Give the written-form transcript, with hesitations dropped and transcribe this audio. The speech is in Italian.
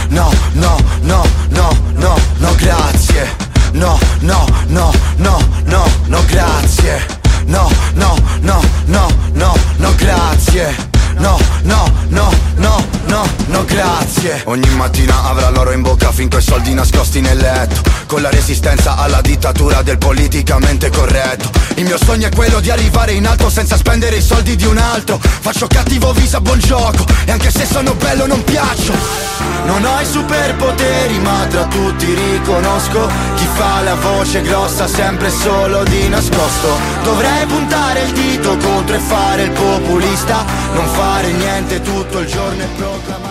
no, no, no, no, no, no, grazie. No, no, no, no, no, no, grazie. No, no, no, no, no, no, grazie. No, no, no, no, no, no, grazie. Ogni mattina avrà l'oro in bocca finché i soldi nascosti nel letto, con la resistenza alla dittatura del politicamente corretto. Il mio sogno è quello di arrivare in alto senza spendere i soldi di un altro. Faccio cattivo viso a buon gioco e anche se sono bello non piaccio. Non ho i superpoteri ma tra tutti riconosco chi fa la voce grossa sempre solo di nascosto. Dovrei puntare il dito contro e fare il populista, non fare niente tutto il giorno e proclamare